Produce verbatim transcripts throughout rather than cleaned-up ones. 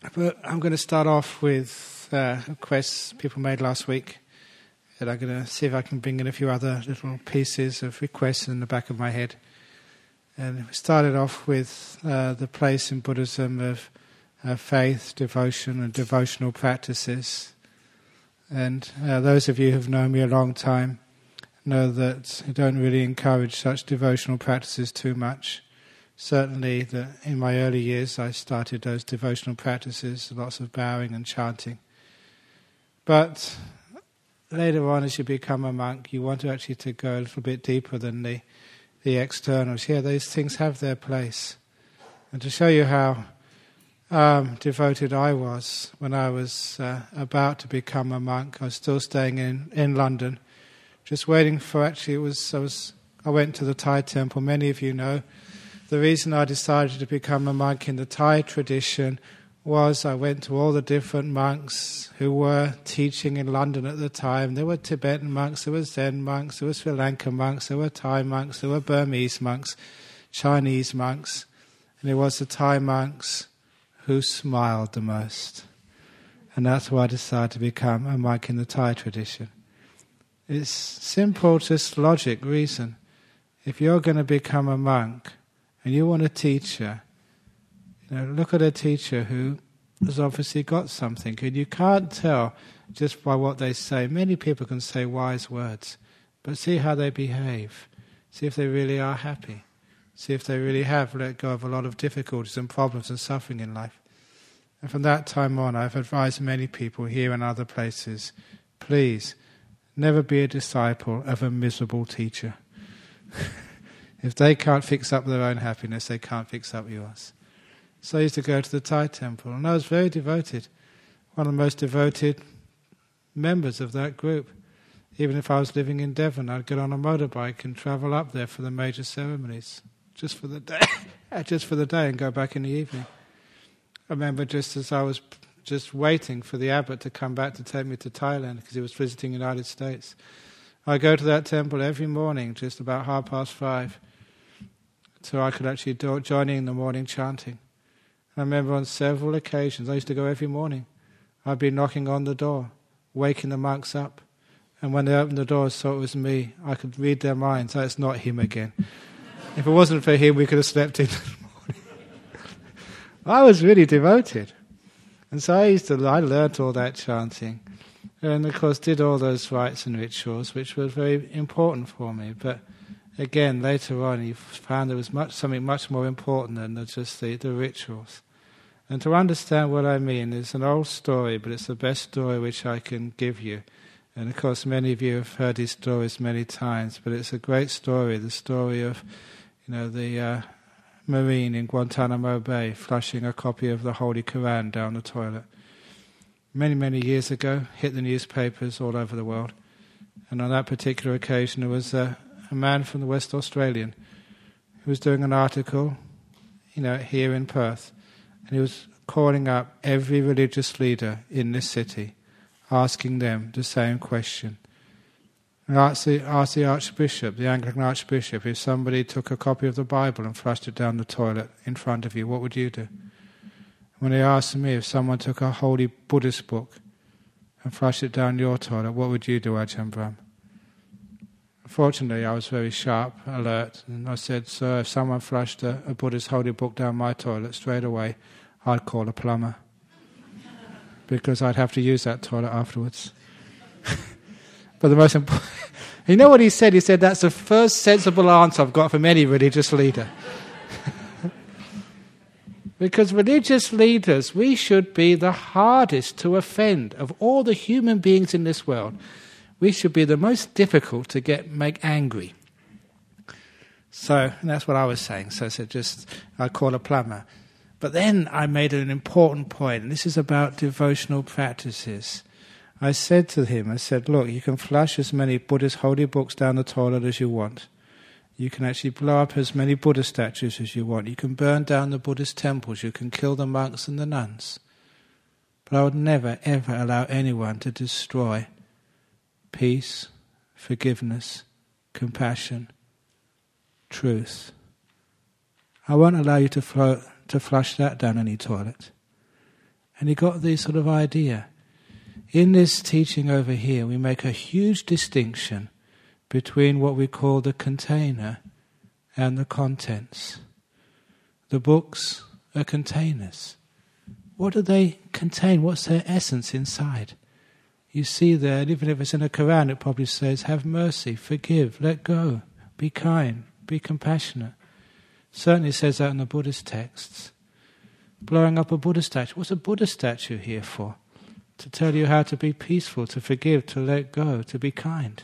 But I'm going to start off with uh, requests people made last week. And I'm going to see if I can bring in a few other little pieces of requests in the back of my head. And we started off with uh, the place in Buddhism of uh, faith, devotion, and devotional practices. And uh, those of you who've known me a long time know that I don't really encourage such devotional practices too much. Certainly, the, in my early years, I started those devotional practices, lots of bowing and chanting. But later on, as you become a monk, you want to actually to go a little bit deeper than the, the externals. Yeah, these things have their place. And to show you how um, devoted I was when I was uh, about to become a monk, I was still staying in, in London, just waiting for, actually, it was I was I went to the Thai temple. Many of you know the reason I decided to become a monk in the Thai tradition was I went to all the different monks who were teaching in London at the time. There were Tibetan monks, there were Zen monks, there were Sri Lankan monks, there were Thai monks, there were Burmese monks, Chinese monks, and it was the Thai monks who smiled the most. And that's why I decided to become a monk in the Thai tradition. It's simple, just logic, reason. If you're going to become a monk and you want a teacher, you know, look at a teacher who has obviously got something, and you can't tell just by what they say. Many people can say wise words, but see how they behave. See if they really are happy. See if they really have let go of a lot of difficulties and problems and suffering in life. And from that time on, I've advised many people here and other places, please, never be a disciple of a miserable teacher. If they can't fix up their own happiness, they can't fix up yours. So I used to go to the Thai temple, and I was very devoted. One of the most devoted members of that group. Even if I was living in Devon, I'd get on a motorbike and travel up there for the major ceremonies, just for the day, just for the day, and go back in the evening. I remember just as I was just waiting for the abbot to come back to take me to Thailand, because he was visiting the United States, I go to that temple every morning, just about half past five, so I could actually do, join in the morning chanting. I remember on several occasions, I used to go every morning. I'd be knocking on the door, waking the monks up. And when they opened the door, saw it was me, I could read their minds. Oh, it's not him again. If it wasn't for him, we could have slept in the morning. I was really devoted. And so I used to, I learnt all that chanting. And of course did all those rites and rituals, which were very important for me. But again, later on, you found there was much something much more important than just the, the rituals. And to understand what I mean, it's an old story, but it's the best story which I can give you. And of course, many of you have heard these stories many times, but it's a great story, the story of, you know, the uh, Marine in Guantanamo Bay flushing a copy of the Holy Quran down the toilet. Many, many years ago, hit the newspapers all over the world. And on that particular occasion, there was a, a man from the West Australian who was doing an article, you know, here in Perth. And he was calling up every religious leader in this city, asking them the same question. And asked the, asked the Archbishop, the Anglican Archbishop, if somebody took a copy of the Bible and flushed it down the toilet in front of you, what would you do? When they asked me if someone took a holy Buddhist book and flushed it down your toilet, what would you do, Ajahn Brahm? Fortunately, I was very sharp, alert, and I said, sir, if someone flushed a, a Buddhist holy book down my toilet, straight away, I'd call a plumber. Because I'd have to use that toilet afterwards. But the most important... You know what he said? He said, that's the first sensible answer I've got from any religious leader. Because religious leaders, we should be the hardest to offend of all the human beings in this world. We should be the most difficult to get make angry. So that's what I was saying. So I said, just I call a plumber. But then I made an important point, and this is about devotional practices. I said to him, I said, look, you can flush as many Buddhist holy books down the toilet as you want. You can actually blow up as many Buddha statues as you want. You can burn down the Buddhist temples. You can kill the monks and the nuns. But I would never, ever allow anyone to destroy peace, forgiveness, compassion, truth. I won't allow you to, float, to flush that down any toilet. And he got this sort of idea. In this teaching over here, we make a huge distinction between what we call the container and the contents. The books are containers. What do they contain? What's their essence inside? You see there, and even if it's in a Quran, it probably says, have mercy, forgive, let go, be kind, be compassionate. Certainly says that in the Buddhist texts. Blowing up a Buddha statue. What's a Buddha statue here for? To tell you how to be peaceful, to forgive, to let go, to be kind.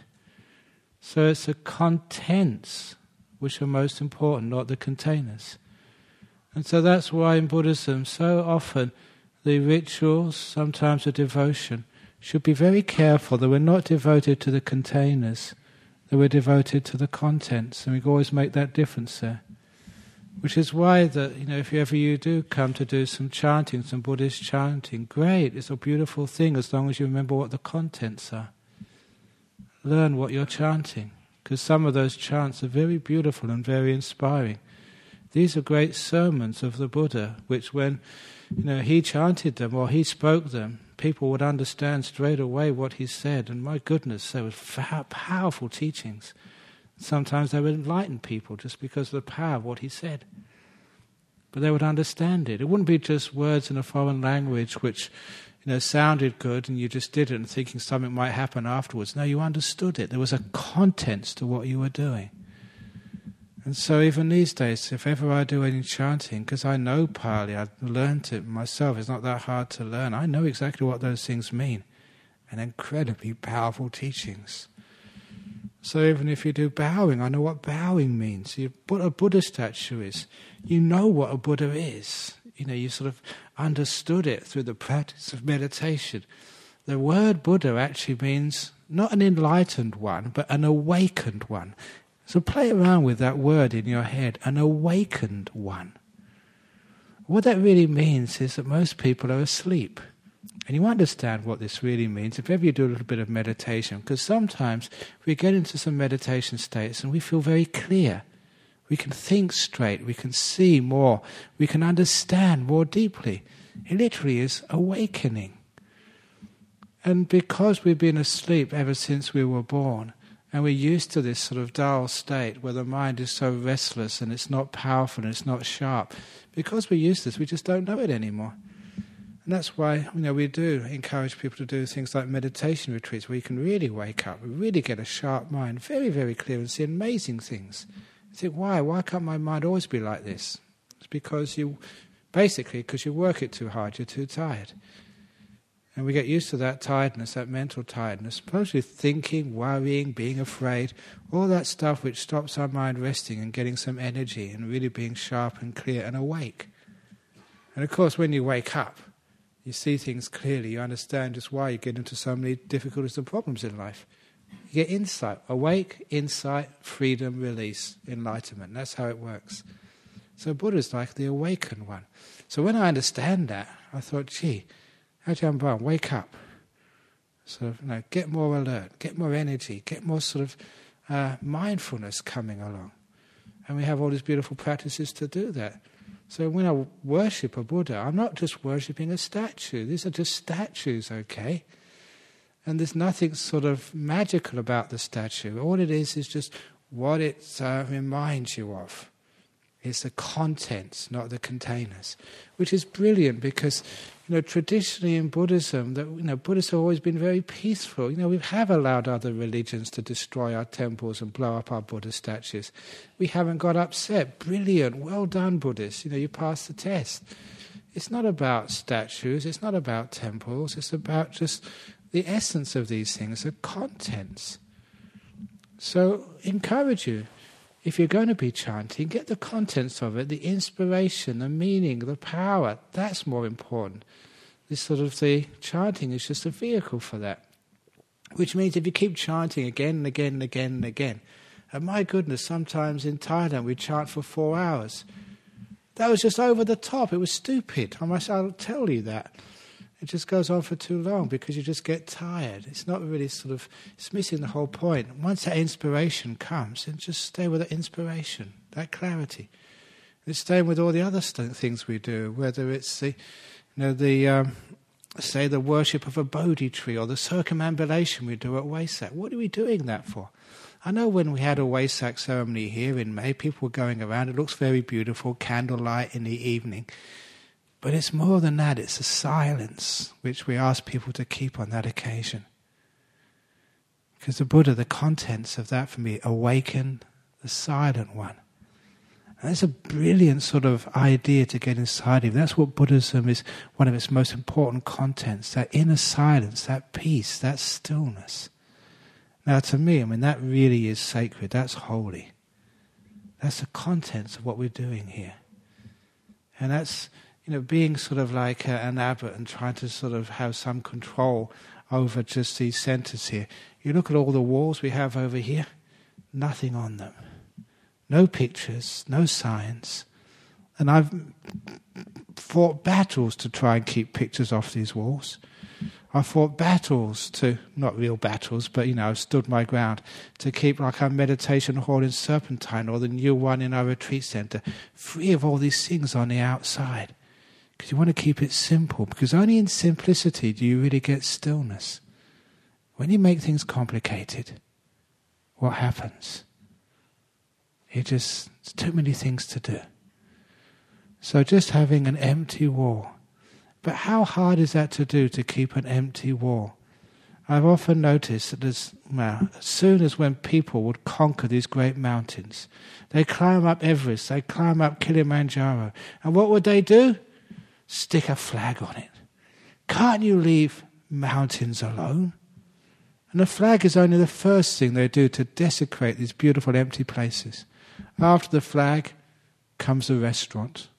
So it's the contents which are most important, not the containers. And so that's why in Buddhism, so often the rituals, sometimes the devotion, should be very careful that we're not devoted to the containers, that we're devoted to the contents, and we can always make that difference there. Which is why that, you know, if you ever you do come to do some chanting, some Buddhist chanting, great, it's a beautiful thing as long as you remember what the contents are. Learn what you're chanting, because some of those chants are very beautiful and very inspiring. These are great sermons of the Buddha, which when, you know, he chanted them or he spoke them, people would understand straight away what he said. And my goodness, they were powerful teachings. Sometimes they would enlighten people just because of the power of what he said. But they would understand it. It wouldn't be just words in a foreign language which, you know, sounded good and you just did it and thinking something might happen afterwards. No, you understood it. There was a contents to what you were doing. And so even these days, if ever I do any chanting, because I know Pali, I've learnt it myself, it's not that hard to learn, I know exactly what those things mean. And incredibly powerful teachings. So even if you do bowing, I know what bowing means. You, what a Buddha statue is. You know what a Buddha is. You know, you sort of understood it through the practice of meditation. The word Buddha actually means not an enlightened one, but an awakened one. So play around with that word in your head, an awakened one. What that really means is that most people are asleep. And you understand what this really means if ever you do a little bit of meditation, because sometimes we get into some meditation states and we feel very clear. We can think straight, we can see more, we can understand more deeply. It literally is awakening. And because we've been asleep ever since we were born, and we're used to this sort of dull state where the mind is so restless and it's not powerful and it's not sharp, because we're used to this, we just don't know it anymore. And that's why, you know, we do encourage people to do things like meditation retreats where you can really wake up, really get a sharp mind, very, very clear and see amazing things. You think, why? Why can't my mind always be like this? It's because you, basically, because you work it too hard, you're too tired. And we get used to that tiredness, that mental tiredness, mostly thinking, worrying, being afraid, all that stuff which stops our mind resting and getting some energy and really being sharp and clear and awake. And of course, when you wake up, you see things clearly, you understand just why you get into so many difficulties and problems in life. You get insight, awake, insight, freedom, release, enlightenment. That's how it works. So Buddha's like the awakened one. So when I understand that, I thought, gee, Ajahn Brahm, wake up. Sort of, you know, get more alert, get more energy, get more sort of uh, mindfulness coming along. And we have all these beautiful practices to do that. So when I worship a Buddha, I'm not just worshipping a statue. These are just statues, okay? And there's nothing sort of magical about the statue. All it is is just what it uh, reminds you of. It's the contents, not the containers, which is brilliant because, you know, traditionally in Buddhism, that you know, Buddhists have always been very peaceful. You know, we have allowed other religions to destroy our temples and blow up our Buddha statues. We haven't got upset. Brilliant, well done, Buddhists. You know, you passed the test. It's not about statues. It's not about temples. It's about just the essence of these things, the contents. So, encourage you. If you're going to be chanting, get the contents of it, the inspiration, the meaning, the power. That's more important. This sort of the chanting is just a vehicle for that. Which means if you keep chanting again and again and again and again, and my goodness, sometimes in Thailand we chant for four hours. That was just over the top. It was stupid. I must I'll tell you that. It just goes on for too long because you just get tired. It's not really sort of, it's missing the whole point. Once that inspiration comes, then just stay with that inspiration, that clarity. And it's staying with all the other st- things we do, whether it's the, you You know, the um, say the worship of a Bodhi tree or the circumambulation we do at Wesak. What are we doing that for? I know when we had a Wesak ceremony here in May, people were going around. It looks very beautiful, candlelight in the evening. But it's more than that. It's a silence which we ask people to keep on that occasion. Because the Buddha, the contents of that for me, awaken the silent one. And that's a brilliant sort of idea to get inside of. That's what Buddhism is, one of its most important contents, that inner silence, that peace, that stillness. Now to me, I mean, that really is sacred, that's holy. That's the contents of what we're doing here. And that's, you know, being sort of like a, an abbot and trying to sort of have some control over just these centers here. You look at all the walls we have over here, nothing on them. No pictures, no signs. And I've fought battles to try and keep pictures off these walls. I fought battles to, not real battles, but, you know, I've stood my ground to keep like our meditation hall in Serpentine or the new one in our retreat center, free of all these things on the outside. Because you want to keep it simple, because only in simplicity do you really get stillness. When you make things complicated, what happens? It just, it's too many things to do. So just having an empty wall. But how hard is that to do, to keep an empty wall? I've often noticed that as, well, as soon as when people would conquer these great mountains, they climb up Everest, they climb up Kilimanjaro, and what would they do? Stick a flag on it. Can't you leave mountains alone? And the flag is only the first thing they do to desecrate these beautiful empty places. After the flag comes the restaurant.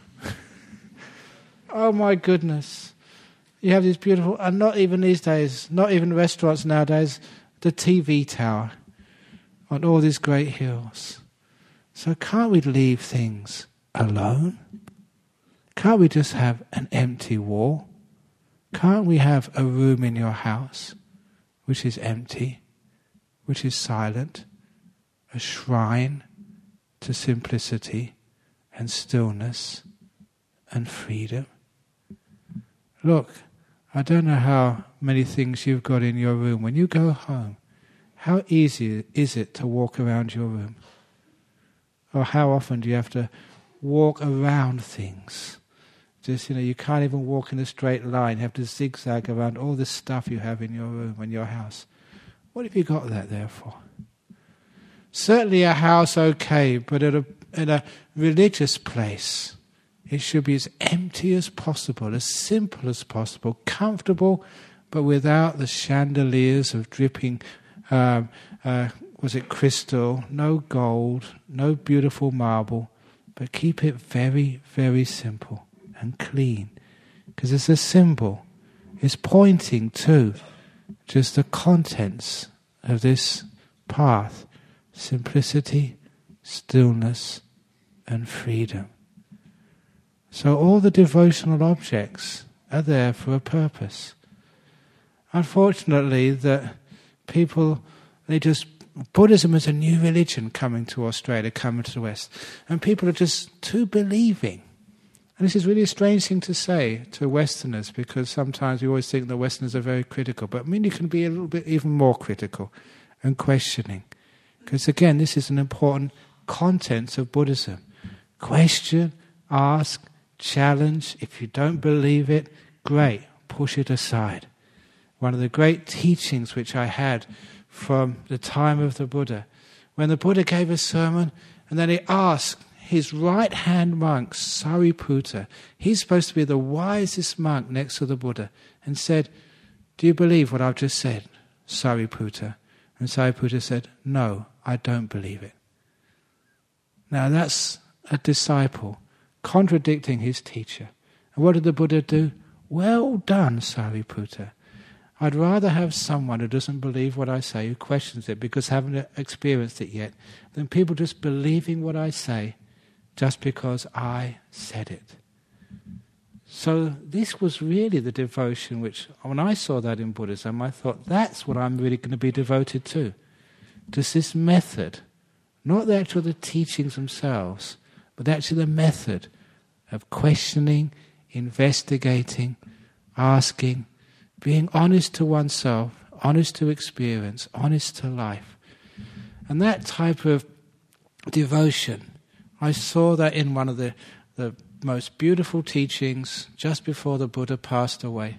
Oh my goodness. You have these beautiful, and not even these days, not even restaurants nowadays, the T V tower on all these great hills. So can't we leave things alone? Can't we just have an empty wall? Can't we have a room in your house which is empty, which is silent, a shrine to simplicity and stillness and freedom? Look, I don't know how many things you've got in your room. When you go home, how easy is it to walk around your room? Or how often do you have to walk around things? Just, you know, you can't even walk in a straight line. You have to zigzag around all the stuff you have in your room and your house. What have you got that there for? Certainly a house, okay, but at a, at a religious place, it should be as empty as possible, as simple as possible, comfortable, but without the chandeliers of dripping, um, uh, was it crystal, no gold, no beautiful marble, but keep it very, very simple and clean. Because it's a symbol. It's pointing to just the contents of this path. Simplicity, stillness, and freedom. So all the devotional objects are there for a purpose. Unfortunately, that people, they just, Buddhism is a new religion coming to Australia, coming to the West, and people are just too believing. And this is really a strange thing to say to Westerners, because sometimes we always think the Westerners are very critical, but I mean you can be a little bit even more critical and questioning. Because again, this is an important content of Buddhism. Question, ask, challenge. If you don't believe it, great, push it aside. One of the great teachings which I had from the time of the Buddha, when the Buddha gave a sermon and then he asked his right-hand monk, Sariputta, he's supposed to be the wisest monk next to the Buddha, and said, "Do you believe what I've just said, Sariputta?" And Sariputta said, "No, I don't believe it." Now that's a disciple contradicting his teacher. And what did the Buddha do? "Well done, Sariputta. I'd rather have someone who doesn't believe what I say, who questions it because haven't experienced it yet, than people just believing what I say just because I said it." So this was really the devotion which, when I saw that in Buddhism, I thought, that's what I'm really going to be devoted to. Just this method, not the actual the teachings themselves, but actually the method of questioning, investigating, asking, being honest to oneself, honest to experience, honest to life. And that type of devotion, I saw that in one of the, the most beautiful teachings just before the Buddha passed away.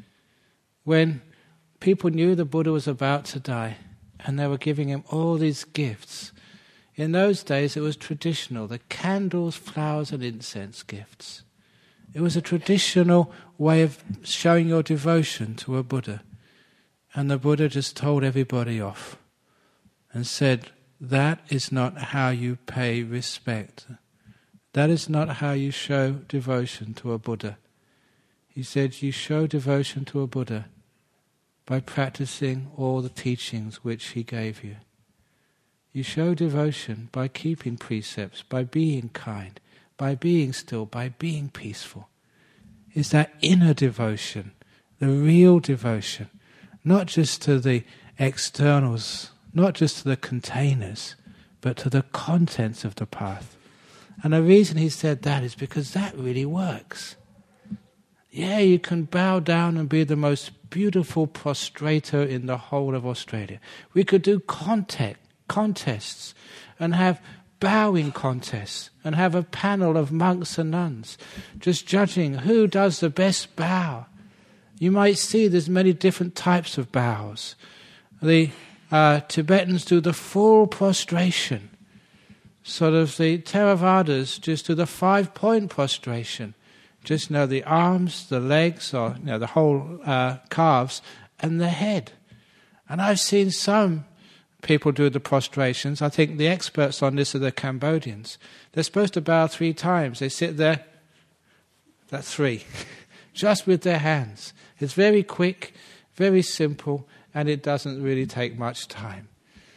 When people knew the Buddha was about to die and they were giving him all these gifts. In those days it was traditional, the candles, flowers and incense gifts. It was a traditional way of showing your devotion to a Buddha. And the Buddha just told everybody off and said, that is not how you pay respect. That is not how you show devotion to a Buddha. He said, you show devotion to a Buddha by practicing all the teachings which he gave you. You show devotion by keeping precepts, by being kind, by being still, by being peaceful. It's that inner devotion, the real devotion, not just to the externals, not just to the containers, but to the contents of the path. And the reason he said that is because that really works. Yeah, you can bow down and be the most beautiful prostrator in the whole of Australia. We could do contact, contests and have bowing contests and have a panel of monks and nuns just judging who does the best bow. You might see there's many different types of bows. The uh, Tibetans do the full prostration. Sort of the Theravadas just do the five-point prostration. Just know the arms, the legs, or you know, the whole uh, calves, and the head. And I've seen some people do the prostrations. I think the experts on this are the Cambodians. They're supposed to bow three times. They sit there, that's three, just with their hands. It's very quick, very simple, and it doesn't really take much time.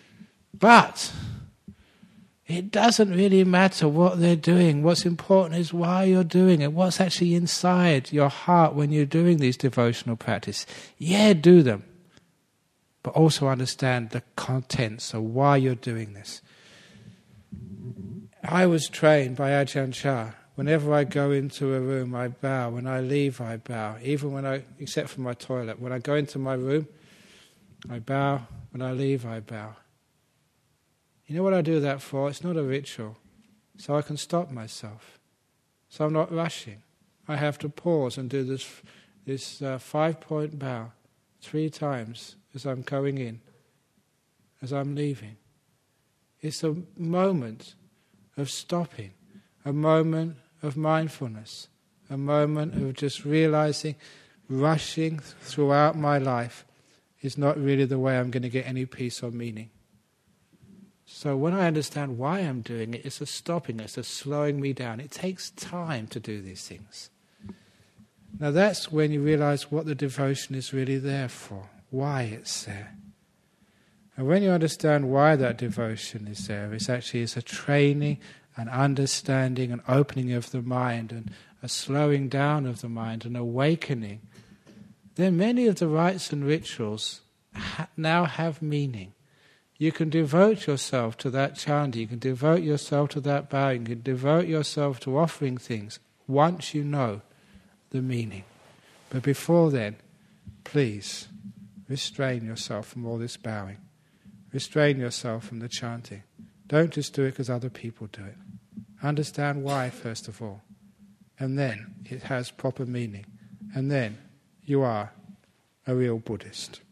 But it doesn't really matter what they're doing. What's important is why you're doing it. What's actually inside your heart when you're doing these devotional practices. Yeah, do them. But also understand the contents of why you're doing this. I was trained by Ajahn Chah. Whenever I go into a room, I bow. When I leave, I bow. Even when I, except for my toilet. When I go into my room, I bow. When I leave, I bow. You know what I do that for? It's not a ritual. So I can stop myself. So I'm not rushing. I have to pause and do this, this uh, five-point bow three times as I'm going in, as I'm leaving. It's a moment of stopping, a moment of mindfulness, a moment of just realizing rushing throughout my life is not really the way I'm going to get any peace or meaning. So when I understand why I'm doing it, it's a stopping, it's a slowing me down. It takes time to do these things. Now that's when you realize what the devotion is really there for, why it's there. And when you understand why that devotion is there, it's actually it's a training, an understanding, an opening of the mind, and a slowing down of the mind, an awakening. Then many of the rites and rituals ha- now have meaning. You can devote yourself to that chanting, you can devote yourself to that bowing, you can devote yourself to offering things once you know the meaning. But before then, please restrain yourself from all this bowing. Restrain yourself from the chanting. Don't just do it because other people do it. Understand why, first of all. And then it has proper meaning. And then you are a real Buddhist.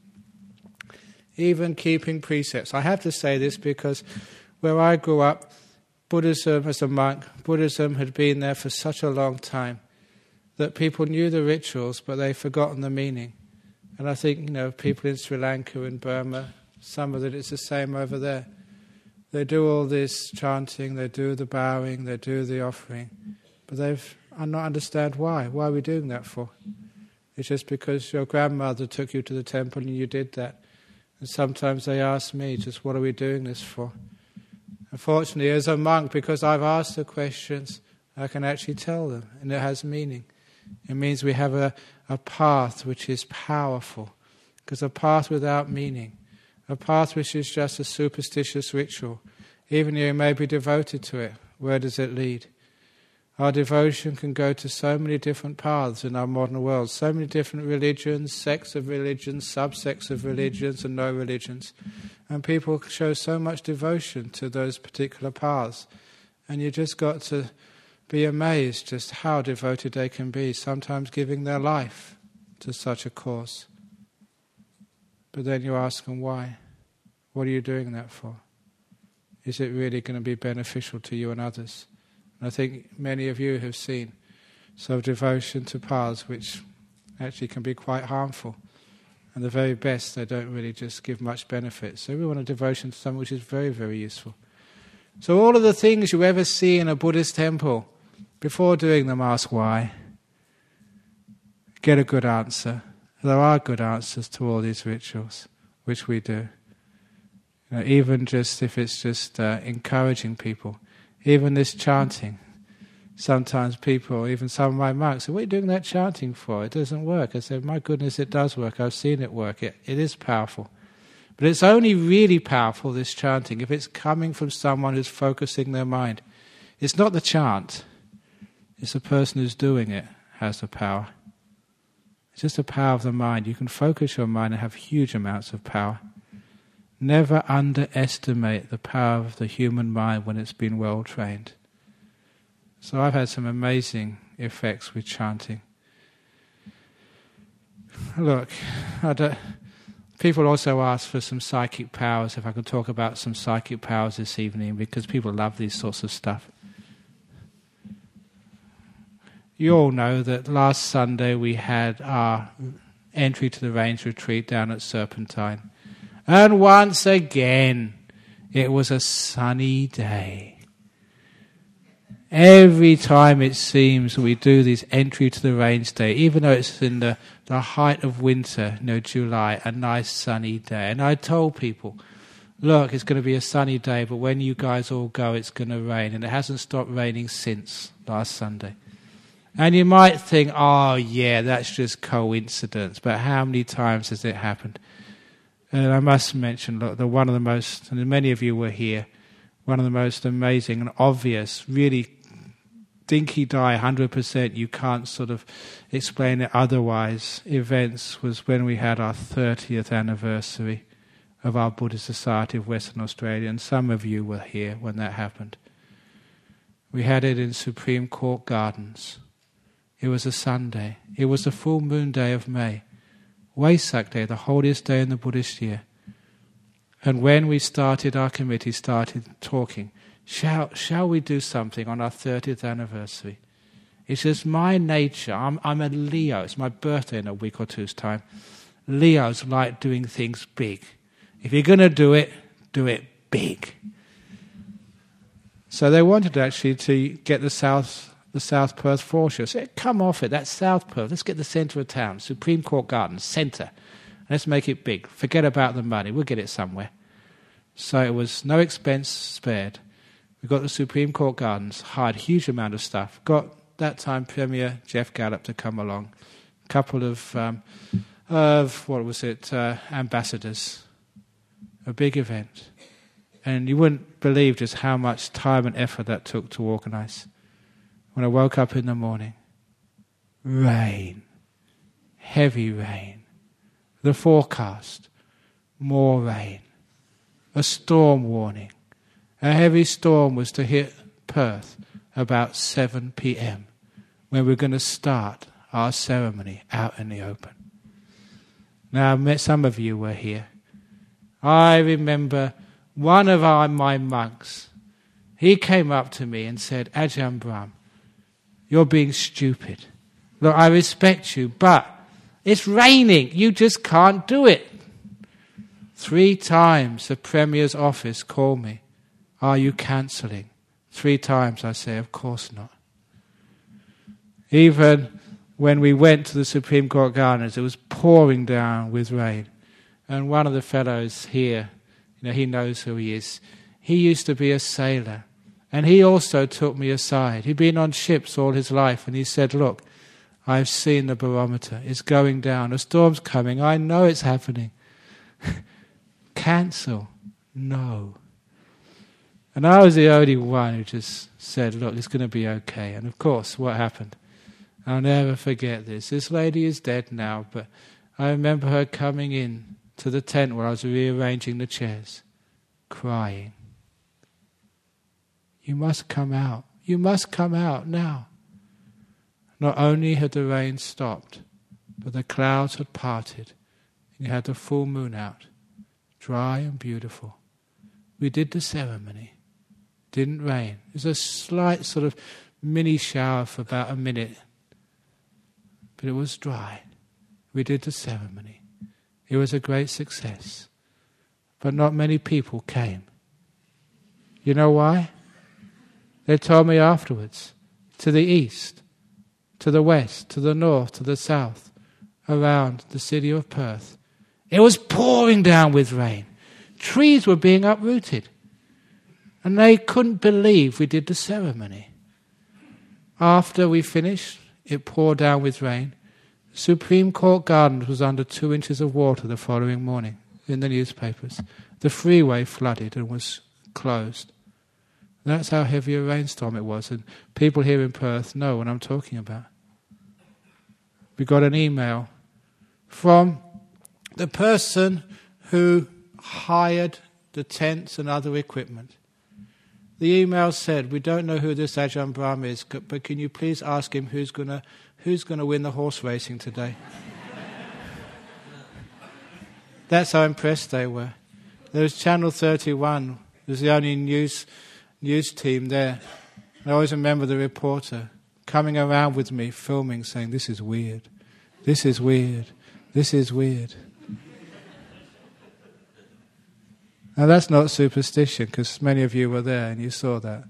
Even keeping precepts. I have to say this because where I grew up, Buddhism as a monk, Buddhism had been there for such a long time that people knew the rituals but they'd forgotten the meaning. And I think, you know, people in Sri Lanka and Burma, some of it is the same over there. They do all this chanting, they do the bowing, they do the offering, but they've I not understand why. Why are we doing that for? It's just because your grandmother took you to the temple and you did that. And sometimes they ask me, just what are we doing this for? Unfortunately, as a monk, because I've asked the questions, I can actually tell them, and it has meaning. It means we have a, a path which is powerful, because a path without meaning, a path which is just a superstitious ritual, even though you may be devoted to it, where does it lead? Our devotion can go to so many different paths in our modern world, so many different religions, sects of religions, subsects of religions and no religions. And people show so much devotion to those particular paths. And you just got to be amazed just how devoted they can be, sometimes giving their life to such a cause. But then you ask them why. What are you doing that for? Is it really going to be beneficial to you and others? And I think many of you have seen some devotion to paths which actually can be quite harmful. And the very best, they don't really just give much benefit. So we want a devotion to something which is very, very useful. So all of the things you ever see in a Buddhist temple, before doing them, ask why. Get a good answer. There are good answers to all these rituals, which we do. You know, even just if it's just uh, encouraging people. Even this chanting. Sometimes people, even some of my monks, say, what are you doing that chanting for? It doesn't work. I said, my goodness, it does work. I've seen it work. It, it is powerful. But it's only really powerful, this chanting, if it's coming from someone who's focusing their mind. It's not the chant. It's the person who's doing it has the power. It's just the power of the mind. You can focus your mind and have huge amounts of power. Never underestimate the power of the human mind when it's been well trained. So I've had some amazing effects with chanting. Look, I don't, people also ask for some psychic powers, if I could talk about some psychic powers this evening, because people love these sorts of stuff. You all know that last Sunday we had our entry to the range retreat down at Serpentine. And once again, it was a sunny day. Every time it seems we do this entry to the range day, even though it's in the, the height of winter, you know, July, a nice sunny day. And I told people, look, it's going to be a sunny day, but when you guys all go, it's going to rain. And it hasn't stopped raining since last Sunday. And you might think, oh yeah, that's just coincidence. But how many times has it happened? And I must mention, look, the one of the most, and many of you were here, one of the most amazing and obvious, really dinky-die, one hundred percent, you can't sort of explain it otherwise, events was when we had our thirtieth anniversary of our Buddhist Society of Western Australia, and some of you were here when that happened. We had it in Supreme Court Gardens. It was a Sunday. It was the full moon day of May. Wesak Day, the holiest day in the Buddhist year. And when we started, our committee started talking, shall, shall we do something on our thirtieth anniversary? It's just my nature. I'm, I'm a Leo. It's my birthday in a week or two's time. Leos like doing things big. If you're going to do it, do it big. So they wanted actually to get the South the South Perth foreshore. So come off it, that's South Perth. Let's get the centre of town, Supreme Court Gardens, centre. Let's make it big. Forget about the money, we'll get it somewhere. So it was no expense spared. We got the Supreme Court Gardens, hired a huge amount of stuff, got that time Premier Jeff Gallup to come along, a couple of, um, of what was it, uh, ambassadors. A big event. And you wouldn't believe just how much time and effort that took to organise. When I woke up in the morning, rain, heavy rain, the forecast, more rain, a storm warning. A heavy storm was to hit Perth about seven p.m. when we're going to start our ceremony out in the open. Now, some of you were here. I remember one of our, my monks, he came up to me and said, Ajahn Brahm, you're being stupid. Look, I respect you, but it's raining. You just can't do it. Three times the Premier's office called me. Are you cancelling? Three times I say, of course not. Even when we went to the Supreme Court Gardens, it was pouring down with rain. And one of the fellows here, you know, he knows who he is. He used to be a sailor. And he also took me aside. He'd been on ships all his life, and he said, look, I've seen the barometer. It's going down. A storm's coming. I know it's happening. Cancel. No. And I was the only one who just said, look, it's going to be okay. And of course, what happened? I'll never forget this. This lady is dead now, but I remember her coming in to the tent where I was rearranging the chairs, crying. You must come out. You must come out now. Not only had the rain stopped, but the clouds had parted, and you had the full moon out, dry and beautiful. We did the ceremony. Didn't rain. It was a slight sort of mini shower for about a minute, but it was dry. We did the ceremony. It was a great success, but not many people came. You know why? They told me afterwards, to the east, to the west, to the north, to the south, around the city of Perth, it was pouring down with rain. Trees were being uprooted. And they couldn't believe we did the ceremony. After we finished, it poured down with rain. Supreme Court Gardens was under two inches of water the following morning in the newspapers. The freeway flooded and was closed. That's how heavy a rainstorm it was. And people here in Perth know what I'm talking about. We got an email from the person who hired the tents and other equipment. The email said, we don't know who this Ajahn Brahm is, but can you please ask him who's going to who's going to win the horse racing today? That's how impressed they were. There was Channel thirty-one. It was the only news news team there. I always remember the reporter coming around with me, filming, saying, this is weird. This is weird. This is weird. Now that's not superstition, because many of you were there and you saw that.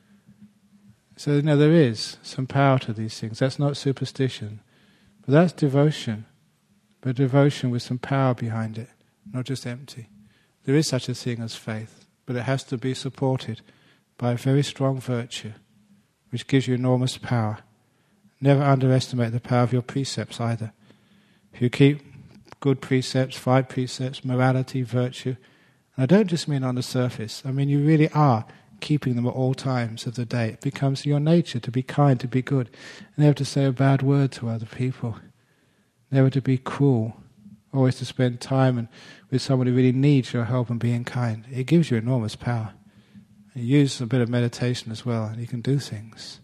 So, you know, there is some power to these things. That's not superstition. But that's devotion. But devotion with some power behind it, not just empty. There is such a thing as faith, but it has to be supported by a very strong virtue, which gives you enormous power. Never underestimate the power of your precepts either. If you keep good precepts, five precepts, morality, virtue, and I don't just mean on the surface, I mean you really are keeping them at all times of the day. It becomes your nature to be kind, to be good, and never to say a bad word to other people, never to be cruel, always to spend time and with someone who really needs your help and being kind. It gives you enormous power. You use a bit of meditation as well, and you can do things.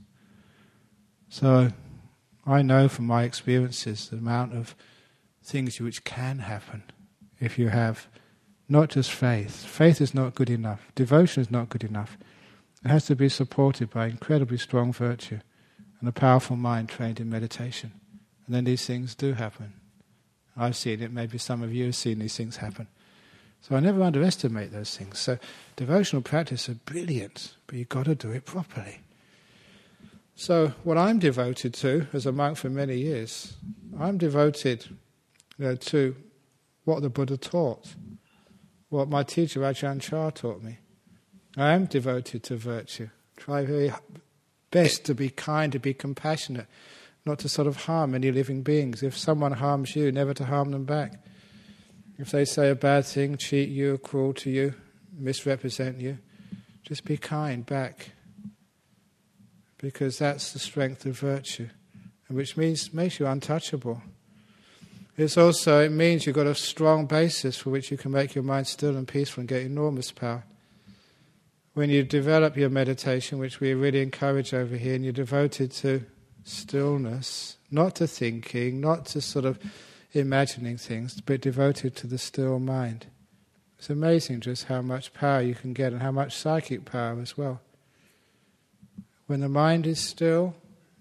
So I know from my experiences the amount of things which can happen if you have not just faith. Faith is not good enough. Devotion is not good enough. It has to be supported by incredibly strong virtue and a powerful mind trained in meditation. And then these things do happen. I've seen it, maybe some of you have seen these things happen. So I never underestimate those things. So devotional practice are brilliant, but you've got to do it properly. So what I'm devoted to, as a monk for many years, I'm devoted you know, to what the Buddha taught, what my teacher Ajahn Chah taught me. I am devoted to virtue. Try very best to be kind, to be compassionate, not to sort of harm any living beings. If someone harms you, never to harm them back. If they say a bad thing, cheat you, cruel to you, misrepresent you, just be kind back. Because that's the strength of virtue, and which means makes you untouchable. It's also, it means you've got a strong basis for which you can make your mind still and peaceful and get enormous power. When you develop your meditation, which we really encourage over here, and you're devoted to stillness, not to thinking, not to sort of imagining things, but devoted to the still mind. It's amazing just how much power you can get and how much psychic power as well. When the mind is still,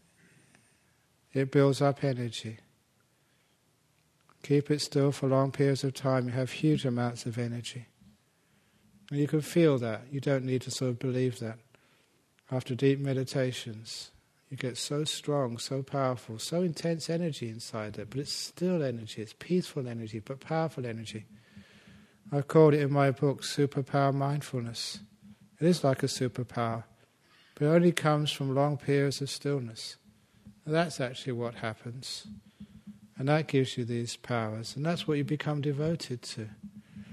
it builds up energy. Keep it still for long periods of time, you have huge amounts of energy. And you can feel that. You don't need to sort of believe that. After deep meditations, you get so strong, so powerful, so intense energy inside it, but it's still energy, it's peaceful energy, but powerful energy. I've called it in my book Superpower Mindfulness. It is like a superpower, but it only comes from long periods of stillness. And that's actually what happens. And that gives you these powers, and that's what you become devoted to.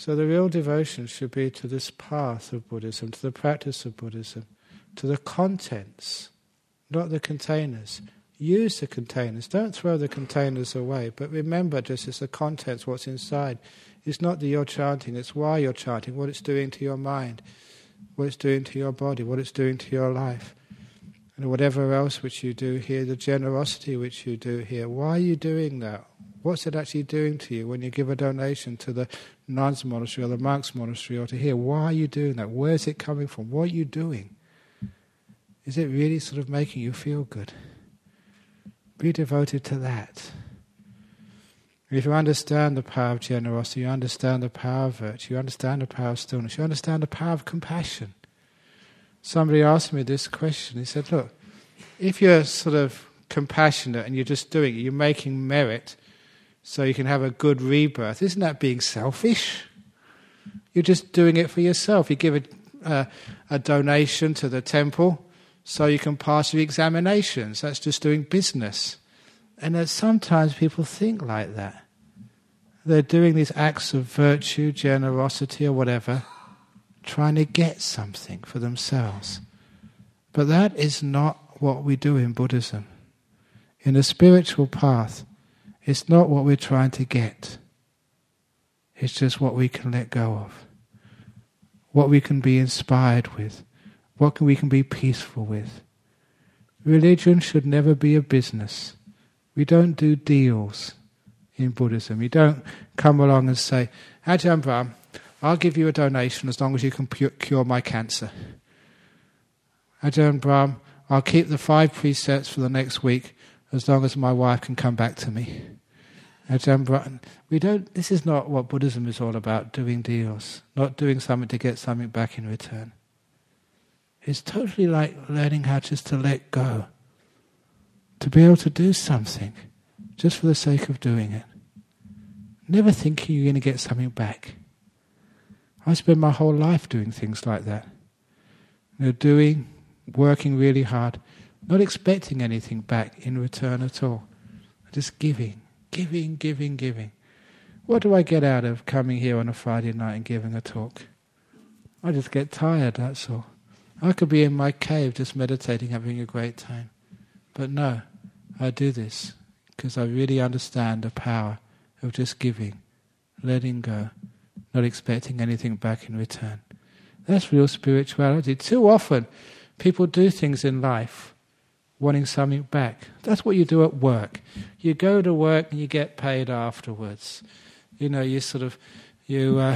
So the real devotion should be to this path of Buddhism, to the practice of Buddhism, to the contents, not the containers. Use the containers. Don't throw the containers away, but remember just it's the contents, what's inside. It's not that you're chanting, it's why you're chanting, what it's doing to your mind, what it's doing to your body, what it's doing to your life. And whatever else which you do here, the generosity which you do here, why are you doing that? What's it actually doing to you when you give a donation to the nuns' monastery or the monks' monastery or to here? Why are you doing that? Where is it coming from? What are you doing? Is it really sort of making you feel good? Be devoted to that. If you understand the power of generosity, you understand the power of virtue, you understand the power of stillness, you understand the power of compassion. Somebody asked me this question. He said, look, if you're sort of compassionate and you're just doing it, you're making merit so you can have a good rebirth, isn't that being selfish? You're just doing it for yourself. You give a, uh, a donation to the temple so you can pass your examinations. That's just doing business. And that sometimes people think like that. They're doing these acts of virtue, generosity or whatever, trying to get something for themselves. But that is not what we do in Buddhism. In the spiritual path, it's not what we're trying to get. It's just what we can let go of. What we can be inspired with. What can we can be peaceful with. Religion should never be a business. We don't do deals in Buddhism. You don't come along and say, Ajahn Brahm, I'll give you a donation as long as you can cure my cancer. Ajahn Brahm, I'll keep the five precepts for the next week as long as my wife can come back to me. Ajahn Brahm, we don't. This is not what Buddhism is all about, doing deals, not doing something to get something back in return. It's totally like learning how just to let go, to be able to do something just for the sake of doing it. Never thinking you're going to get something back. I spend my whole life doing things like that. You know, doing, working really hard, not expecting anything back in return at all. Just giving, giving, giving, giving. What do I get out of coming here on a Friday night and giving a talk? I just get tired, that's all. I could be in my cave just meditating, having a great time. But no, I do this because I really understand the power of just giving, letting go, not expecting anything back in return. That's real spirituality. Too often, people do things in life wanting something back. That's what you do at work. You go to work and you get paid afterwards. You know, you sort of, you, uh,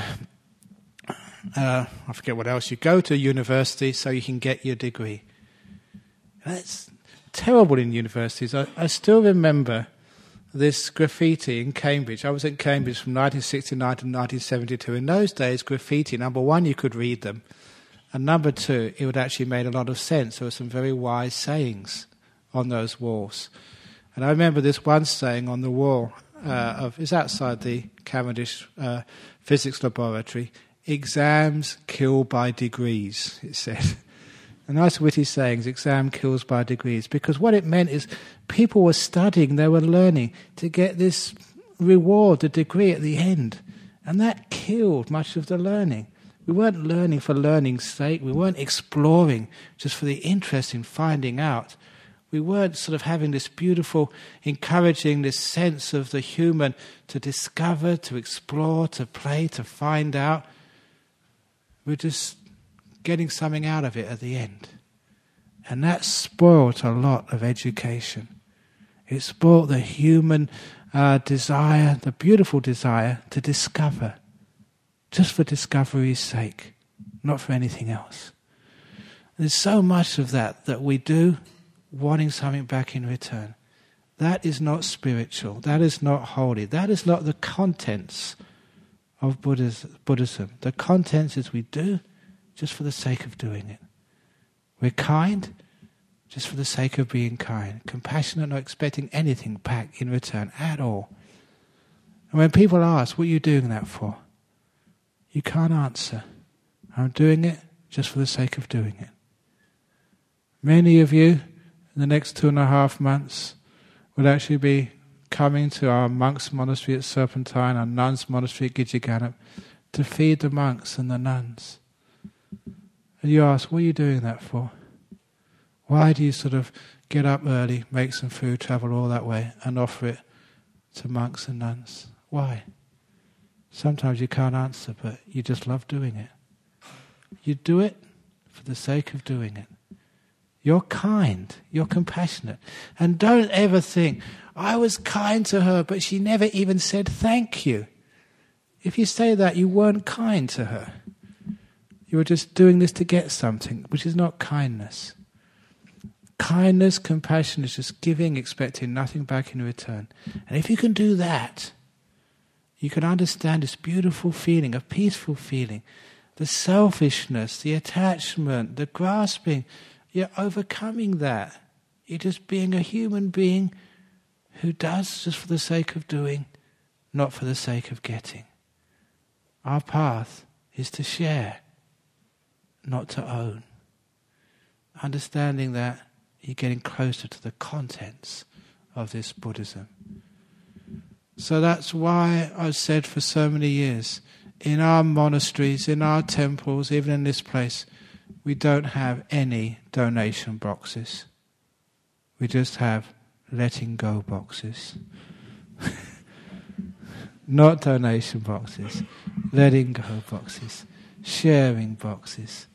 uh, I forget what else. You go to university so you can get your degree. That's terrible in universities. I, I still remember this graffiti in Cambridge. I was in Cambridge from nineteen sixty-nine to nineteen seventy-two. In those days, graffiti, number one, you could read them. And number two, it would actually make a lot of sense. There were some very wise sayings on those walls. And I remember this one saying on the wall, uh, of it's outside the Cavendish uh, Physics Laboratory, exams kill by degrees, it said. A nice witty saying, exam kills by degrees, because what it meant is people were studying, they were learning to get this reward, the degree at the end. And that killed much of the learning. We weren't learning for learning's sake, we weren't exploring just for the interest in finding out. We weren't sort of having this beautiful, encouraging this sense of the human to discover, to explore, to play, to find out. We're just getting something out of it at the end. And that spoilt a lot of education. It spoilt the human uh, desire, the beautiful desire to discover, just for discovery's sake, not for anything else. There's so much of that that we do, wanting something back in return. That is not spiritual. That is not holy. That is not the contents of Buddhism. The contents is we do just for the sake of doing it. We're kind just for the sake of being kind. Compassionate, not expecting anything back in return at all. And when people ask, what are you doing that for? You can't answer. I'm doing it just for the sake of doing it. Many of you in the next two and a half months will actually be coming to our monks' monastery at Serpentine, our nuns' monastery at Gijiganap, to feed the monks and the nuns. And you ask, what are you doing that for? Why do you sort of get up early, make some food, travel all that way, and offer it to monks and nuns? Why? Sometimes you can't answer, but you just love doing it. You do it for the sake of doing it. You're kind, you're compassionate. And don't ever think, I was kind to her, but she never even said thank you. If you say that, you weren't kind to her. You were just doing this to get something, which is not kindness. Kindness, compassion is just giving, expecting nothing back in return. And if you can do that, you can understand this beautiful feeling, a peaceful feeling, the selfishness, the attachment, the grasping. You're overcoming that. You're just being a human being who does just for the sake of doing, not for the sake of getting. Our path is to share, not to own. Understanding that, you're getting closer to the contents of this Buddhism. So that's why I've said for so many years, in our monasteries, in our temples, even in this place, we don't have any donation boxes. We just have letting go boxes. Not donation boxes, letting go boxes, sharing boxes.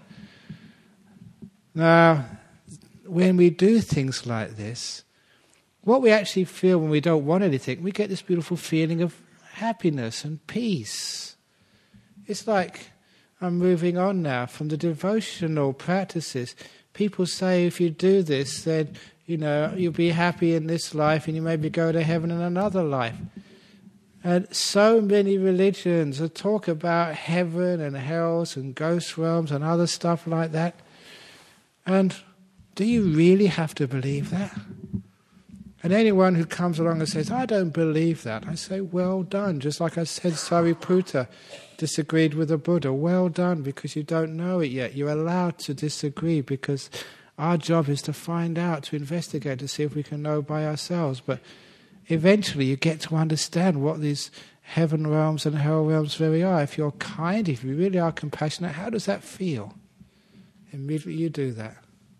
Now, when we do things like this, what we actually feel when we don't want anything, we get this beautiful feeling of happiness and peace. It's like, I'm moving on now from the devotional practices. People say if you do this, then, you know, you'll be happy in this life and you maybe go to heaven in another life. And so many religions talk about heaven and hells and ghost realms and other stuff like that. And do you really have to believe that? And anyone who comes along and says, I don't believe that, I say, well done. Just like I said, Sariputta disagreed with the Buddha. Well done, because you don't know it yet. You're allowed to disagree, because our job is to find out, to investigate, to see if we can know by ourselves. But eventually you get to understand what these heaven realms and hell realms really are. If you're kind, if you really are compassionate, how does that feel? Immediately you do that.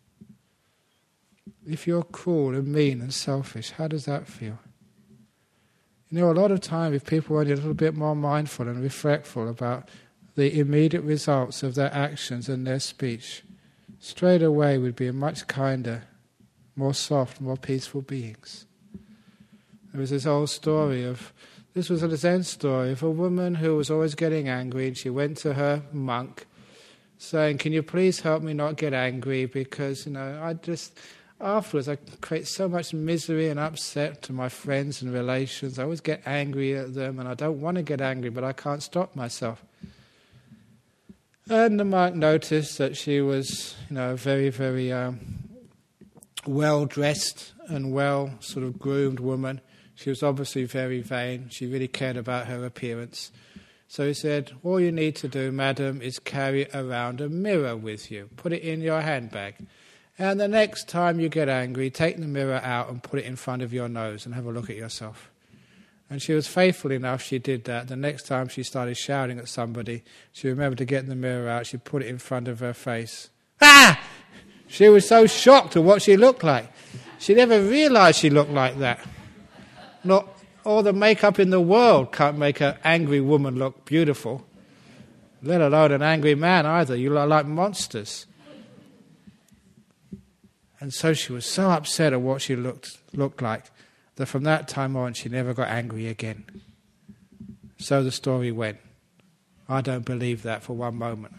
If you're cruel and mean and selfish, how does that feel? You know, a lot of time, if people were a little bit more mindful and reflectful about the immediate results of their actions and their speech, straight away we'd be much kinder, more soft, more peaceful beings. There was this old story of, this was a Zen story of a woman who was always getting angry, and she went to her monk saying, can you please help me not get angry, because, you know, I just... afterwards, I create so much misery and upset to my friends and relations. I always get angry at them, and I don't want to get angry, but I can't stop myself. And the monk noticed that she was, you know, a very, very um, well-dressed and well sort of groomed woman. She was obviously very vain. She really cared about her appearance. So he said, all you need to do, madam, is carry around a mirror with you. Put it in your handbag. And the next time you get angry, take the mirror out and put it in front of your nose and have a look at yourself. And she was faithful enough, she did that. The next time she started shouting at somebody, she remembered to get the mirror out, she put it in front of her face. Ah! She was so shocked at what she looked like. She never realised she looked like that. Not all the makeup in the world can't make an angry woman look beautiful, let alone an angry man either. You look like monsters. And so she was so upset at what she looked looked like that from that time on she never got angry again. So the story went. I don't believe that for one moment.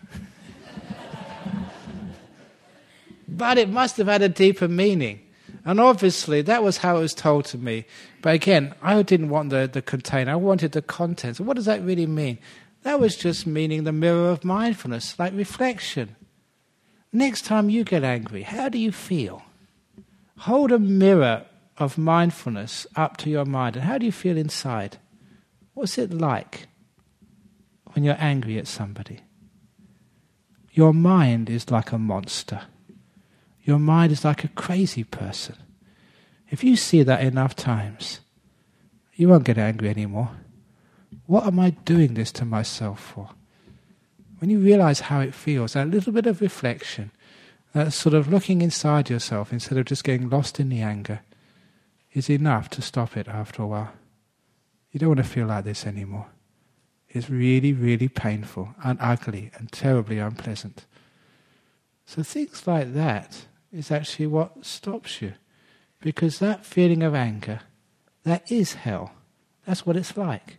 But it must have had a deeper meaning. And obviously that was how it was told to me. But again, I didn't want the, the container, I wanted the content. So what does that really mean? That was just meaning the mirror of mindfulness, like reflection. Next time you get angry, how do you feel? Hold a mirror of mindfulness up to your mind, and how do you feel inside? What's it like when you're angry at somebody? Your mind is like a monster. Your mind is like a crazy person. If you see that enough times, you won't get angry anymore. What am I doing this to myself for? When you realize how it feels, that little bit of reflection, that sort of looking inside yourself instead of just getting lost in the anger, is enough to stop it after a while. You don't want to feel like this anymore. It's really, really painful and ugly and terribly unpleasant. So things like that is actually what stops you. Because that feeling of anger, that is hell. That's what it's like.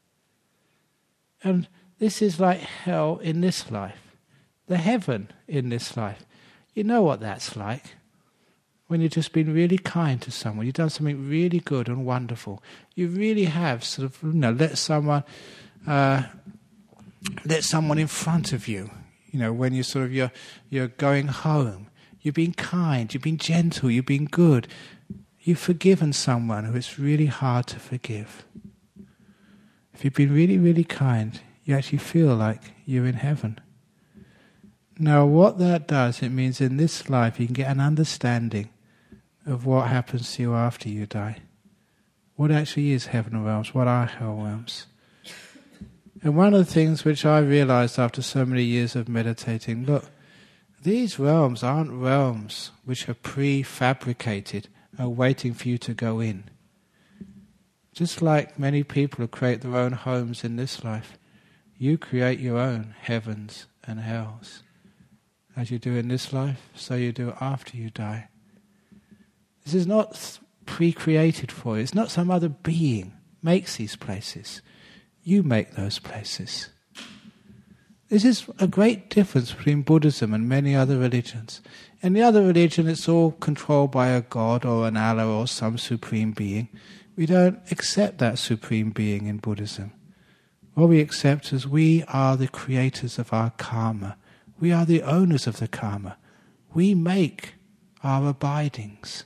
And this is like hell in this life. The heaven in this life. You know what that's like. When you've just been really kind to someone, you've done something really good and wonderful. You really have sort of, you know, let someone, uh, let someone in front of you. You know, when you sort of you're you're going home, you've been kind, you've been gentle, you've been good. You've forgiven someone who it's really hard to forgive. If you've been really, really kind, you actually feel like you're in heaven. Now, what that does, it means in this life you can get an understanding of what happens to you after you die. What actually is heaven realms? What are hell realms? And one of the things which I realized after so many years of meditating, look, these realms aren't realms which are prefabricated, are waiting for you to go in. Just like many people who create their own homes in this life, you create your own heavens and hells. As you do in this life, so you do after you die. This is not pre-created for you. It's not some other being makes these places. You make those places. This is a great difference between Buddhism and many other religions. In the other religion, it's all controlled by a god or an Allah or some supreme being. We don't accept that supreme being in Buddhism. What we accept is we are the creators of our karma. We are the owners of the karma. We make our abidings.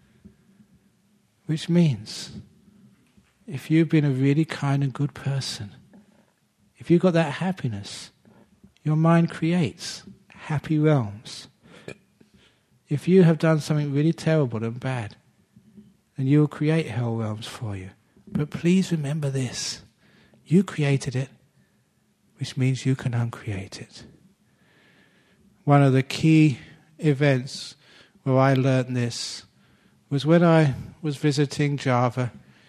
Which means, if you've been a really kind and good person, if you've got that happiness, your mind creates happy realms. If you have done something really terrible and bad, then you will create hell realms for you. But please remember this. You created it, which means you can uncreate it. One of the key events where I learned this was when I was visiting Java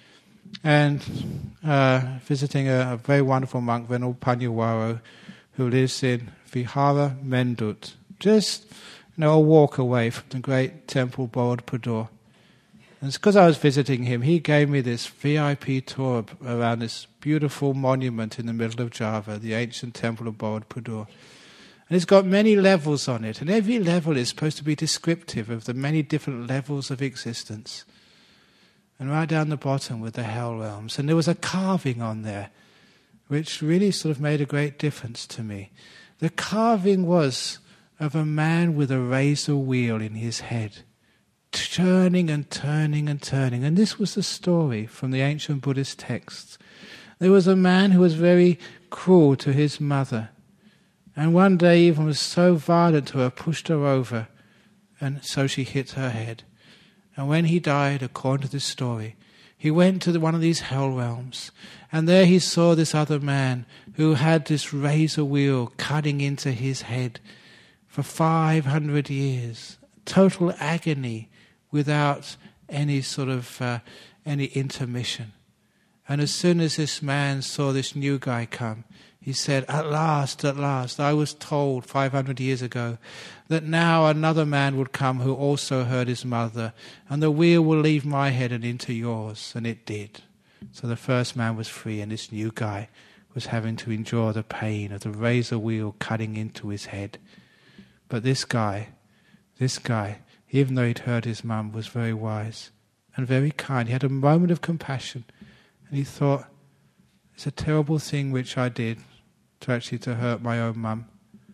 and uh, visiting a, a very wonderful monk, Venerable Panyawaro, who lives in Vihara Mendut, just you know, a walk away from the great temple Borobudur. And it's because I was visiting him, he gave me this V I P tour around this beautiful monument in the middle of Java, the ancient temple of Borobudur. And it's got many levels on it, and every level is supposed to be descriptive of the many different levels of existence. And right down the bottom were the hell realms. And there was a carving on there, which really sort of made a great difference to me. The carving was of a man with a razor wheel in his head, turning and turning and turning. And this was the story from the ancient Buddhist texts. There was a man who was very cruel to his mother, and one day even was so violent to her, pushed her over, and so she hit her head. And when he died, according to this story, he went to the, one of these hell realms, and there he saw this other man who had this razor wheel cutting into his head for five hundred years. Total agony without any sort of uh, any intermission. And as soon as this man saw this new guy come, he said, at last, at last, I was told five hundred years ago that now another man would come who also heard his mother, and the wheel will leave my head and into yours. And it did. So the first man was free, and this new guy was having to endure the pain of the razor wheel cutting into his head. But this guy, this guy, even though he'd heard his mum, was very wise and very kind. He had a moment of compassion, and he thought, it's a terrible thing which I did to actually to hurt my own mum.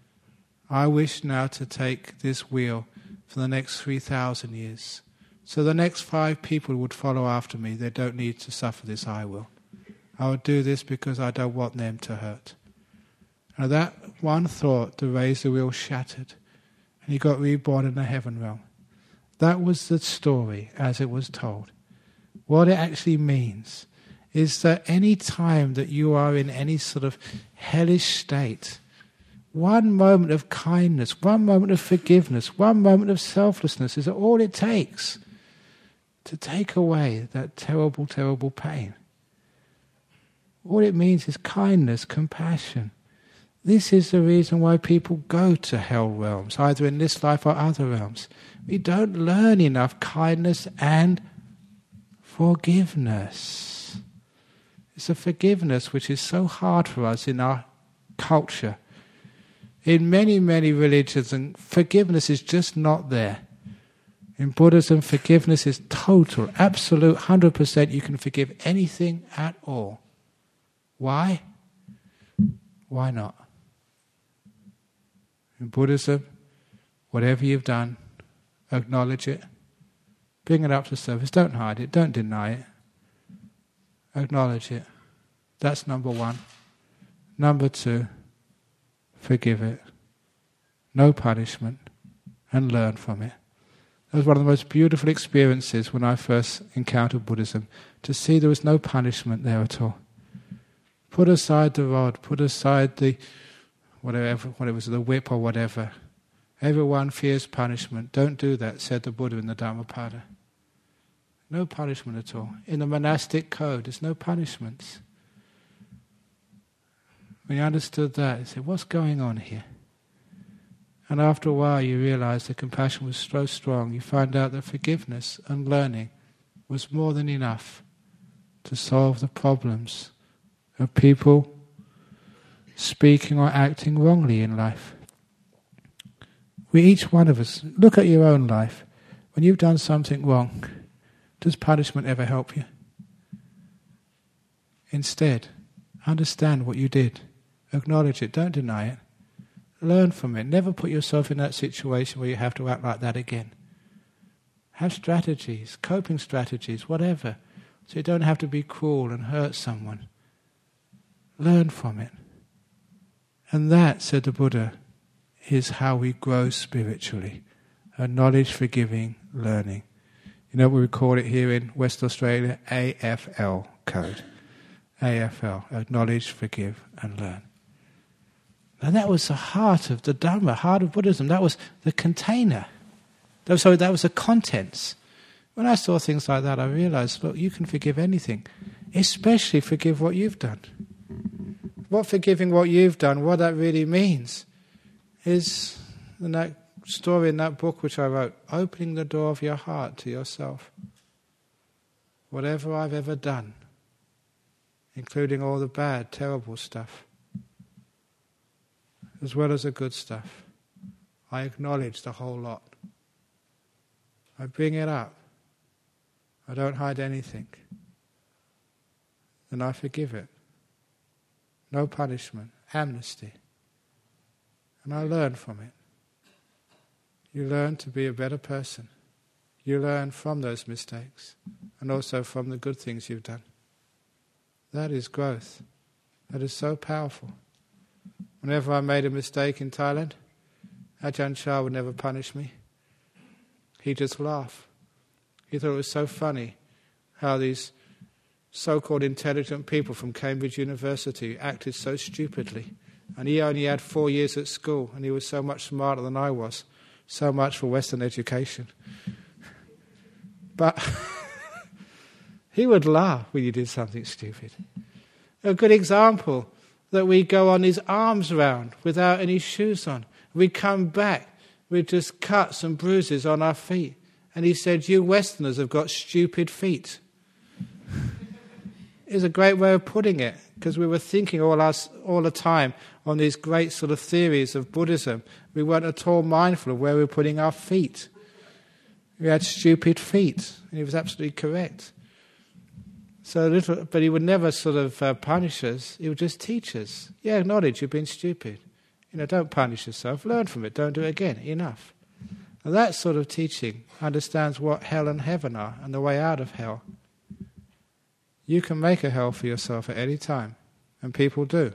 I wish now to take this wheel for the next three thousand years. So the next five people would follow after me. They don't need to suffer this, I will. I will do this because I don't want them to hurt. And that one thought, the razor wheel shattered, and he got reborn in the heaven realm. That was the story as it was told. What it actually means is that any time that you are in any sort of hellish state, one moment of kindness, one moment of forgiveness, one moment of selflessness is all it takes to take away that terrible, terrible pain. All it means is kindness, compassion. This is the reason why people go to hell realms, either in this life or other realms. We don't learn enough kindness and forgiveness. It's a forgiveness which is so hard for us in our culture. In many, many religions, and forgiveness is just not there. In Buddhism, forgiveness is total, absolute, one hundred percent. You can forgive anything at all. Why? Why not? In Buddhism, whatever you've done, acknowledge it. Bring it up to surface. Don't hide it. Don't deny it. Acknowledge it. That's number one. Number two, forgive it. No punishment. And learn from it. That was one of the most beautiful experiences when I first encountered Buddhism, to see there was no punishment there at all. Put aside the rod, put aside the, whatever, what it was, the whip or whatever. Everyone fears punishment. Don't do that, said the Buddha in the Dhammapada. No punishment at all. In the monastic code, there's no punishments. When you understood that, you said, what's going on here? And after a while you realize the compassion was so strong, you find out that forgiveness and learning was more than enough to solve the problems of people speaking or acting wrongly in life. We, each one of us, look at your own life. When you've done something wrong, does punishment ever help you? Instead, understand what you did. Acknowledge it. Don't deny it. Learn from it. Never put yourself in that situation where you have to act like that again. Have strategies, coping strategies, whatever, so you don't have to be cruel and hurt someone. Learn from it. And that, said the Buddha, is how we grow spiritually. Acknowledge, forgiving, learning. You know what we call it here in West Australia? A F L code. A F L, acknowledge, forgive and learn. And that was the heart of the Dhamma, heart of Buddhism. That was the container. That was, sorry, that was the contents. When I saw things like that, I realized, look, you can forgive anything, especially forgive what you've done. What forgiving what you've done, what that really means, is in that story in that book which I wrote, opening the door of your heart to yourself. Whatever I've ever done, including all the bad, terrible stuff, as well as the good stuff, I acknowledge the whole lot. I bring it up. I don't hide anything. And I forgive it. No punishment, amnesty. And I learn from it. You learn to be a better person. You learn from those mistakes and also from the good things you've done. That is growth. That is so powerful. Whenever I made a mistake in Thailand, Ajahn Chah would never punish me. He'd just laugh. He thought it was so funny how these so-called intelligent people from Cambridge University acted so stupidly. And he only had four years at school, and he was so much smarter than I was. So much for Western education. But he would laugh when you did something stupid. A good example, that we go on his arms round without any shoes on. We come back with just cuts and bruises on our feet. And he said, you Westerners have got stupid feet. It's a great way of putting it, because we were thinking all, us, all the time on these great sort of theories of Buddhism. We weren't at all mindful of where we were putting our feet. We had stupid feet, and he was absolutely correct. So little, but he would never sort of uh, punish us. He would just teach us. Yeah, acknowledge you've been stupid. You know, don't punish yourself. Learn from it. Don't do it again. Enough. And that sort of teaching understands what hell and heaven are and the way out of hell. You can make a hell for yourself at any time, and people do.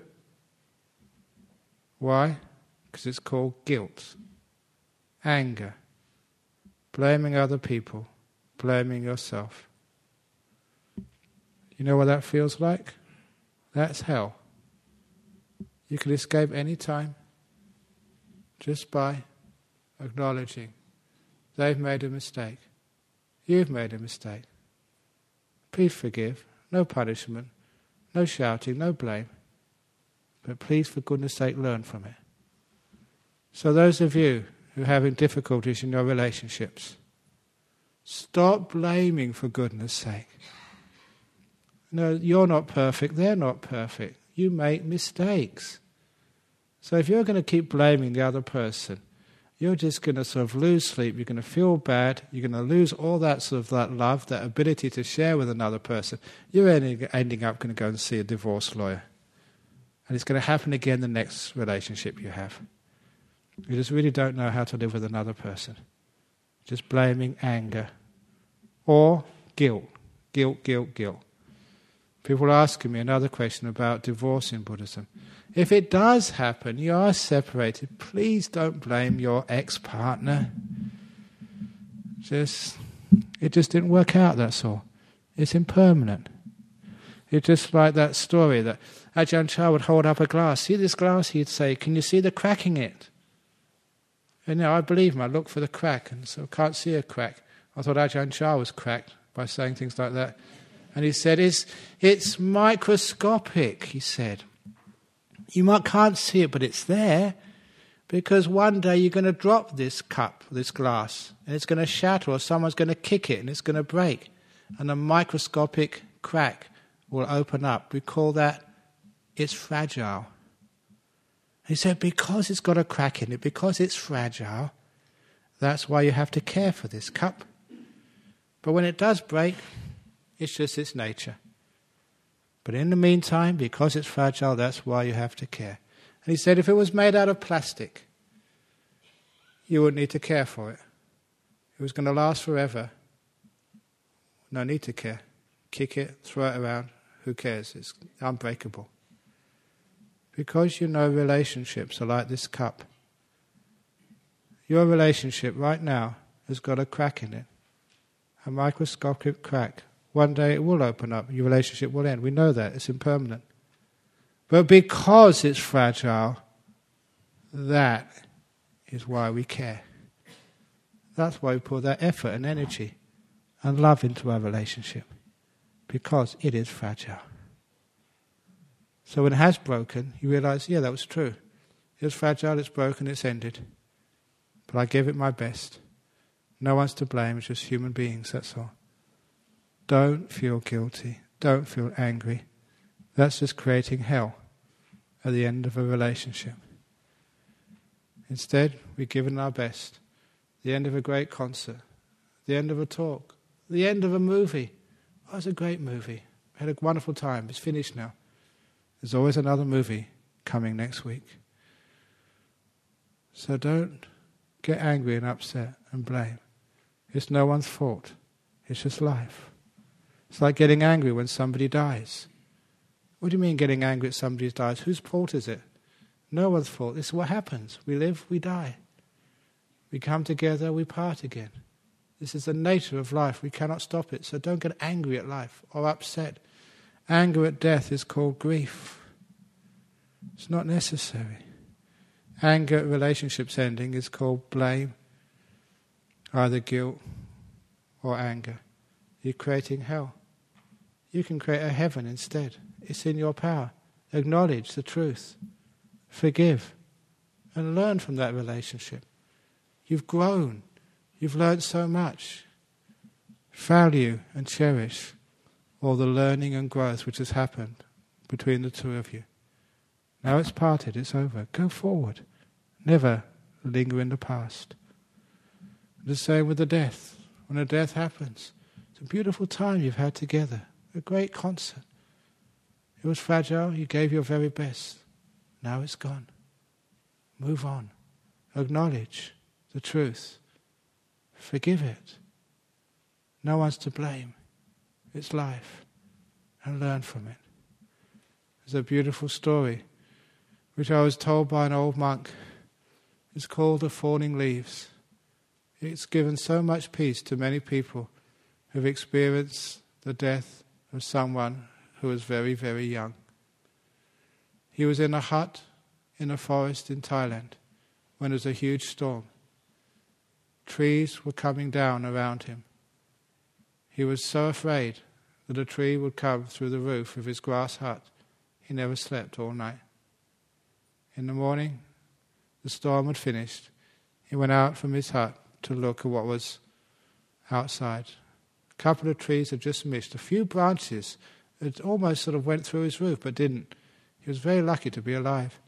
Why? Because it's called guilt, anger, blaming other people, blaming yourself. You know what that feels like? That's hell. You can escape any time just by acknowledging they've made a mistake. You've made a mistake. Please forgive. No punishment. No shouting. No blame. But please, for goodness sake, learn from it. So those of you who are having difficulties in your relationships, stop blaming, for goodness sake. No, you're not perfect. They're not perfect. You make mistakes. So if you're going to keep blaming the other person, you're just going to sort of lose sleep. You're going to feel bad. You're going to lose all that sort of that love, that ability to share with another person. You're ending, ending up going to go and see a divorce lawyer. And it's going to happen again the next relationship you have. You just really don't know how to live with another person. Just blaming, anger, or guilt. Guilt, guilt, guilt. People are asking me another question about divorce in Buddhism. If it does happen, you are separated, please don't blame your ex-partner. Just, it just didn't work out, that's all. It's impermanent. It's just like that story that Ajahn Chah would hold up a glass. See this glass? He'd say, can you see the crack in it? And you know, I believe him. I look for the crack, and so I can't see a crack. I thought Ajahn Chah was cracked by saying things like that. And he said, it's, it's microscopic, he said. You might can't see it, but it's there, because one day you're going to drop this cup, this glass, and it's going to shatter, or someone's going to kick it, and it's going to break. And a microscopic crack will open up. We call that, it's fragile. He said, because it's got a crack in it, because it's fragile, that's why you have to care for this cup. But when it does break, it's just its nature. But in the meantime, because it's fragile, that's why you have to care. And he said, if it was made out of plastic, you wouldn't need to care for it. It was going to last forever. No need to care. Kick it, throw it around, who cares? It's unbreakable. Because you know relationships are like this cup. Your relationship right now has got a crack in it. A microscopic crack. One day it will open up, your relationship will end. We know that, it's impermanent. But because it's fragile, that is why we care. That's why we put that effort and energy and love into our relationship. Because it is fragile. So when it has broken, you realize, yeah, that was true. It was fragile, it's broken, it's ended. But I gave it my best. No one's to blame, it's just human beings, that's all. Don't feel guilty. Don't feel angry. That's just creating hell at the end of a relationship. Instead, we've given our best. The end of a great concert. The end of a talk. The end of a movie. Oh, it's a great movie. I had a wonderful time. It's finished now. There's always another movie coming next week. So don't get angry and upset and blame. It's no one's fault. It's just life. It's like getting angry when somebody dies. What do you mean getting angry at somebody who dies? Whose fault is it? No one's fault. This is what happens. We live, we die. We come together, we part again. This is the nature of life. We cannot stop it. So don't get angry at life or upset. Anger at death is called grief. It's not necessary. Anger at relationships ending is called blame, either guilt or anger. You're creating hell. You can create a heaven instead. It's in your power. Acknowledge the truth. Forgive. And learn from that relationship. You've grown. You've learned so much. Value and cherish all the learning and growth which has happened between the two of you. Now it's parted, it's over. Go forward. Never linger in the past. The same with the death. When a death happens, it's a beautiful time you've had together. A great concert. It was fragile, you gave your very best. Now it's gone. Move on. Acknowledge the truth. Forgive it. No one's to blame. It's life. And learn from it. There's a beautiful story which I was told by an old monk. It's called The Falling Leaves. It's given so much peace to many people who've experienced the death of someone who was very, very young. He was in a hut in a forest in Thailand when there was a huge storm. Trees were coming down around him. He was so afraid that a tree would come through the roof of his grass hut. He never slept all night. In the morning, the storm had finished. He went out from his hut to look at what was outside. A couple of trees had just missed. A few branches that almost sort of went through his roof but didn't. He was very lucky to be alive.